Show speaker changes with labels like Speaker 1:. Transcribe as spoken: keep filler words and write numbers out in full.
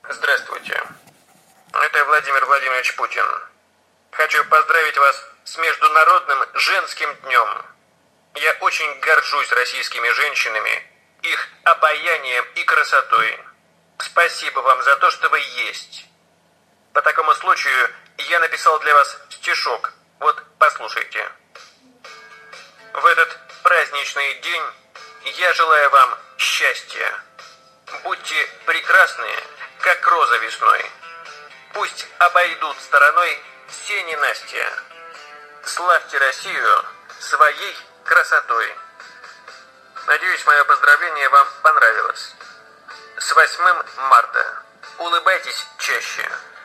Speaker 1: Здравствуйте. Это Владимир Владимирович Путин. Хочу поздравить вас с Международным женским днем. Я очень горжусь российскими женщинами, их обаянием и красотой. Спасибо вам за то, что вы есть. По такому случаю я написал для вас стишок. Вот, послушайте. В этот праздничный день я желаю вам счастья. Будьте прекрасны, как роза весной. Пусть обойдут стороной все ненастья. Славьте Россию своей красотой. Надеюсь, мое поздравление вам понравилось. С восьмым марта. Улыбайтесь чаще.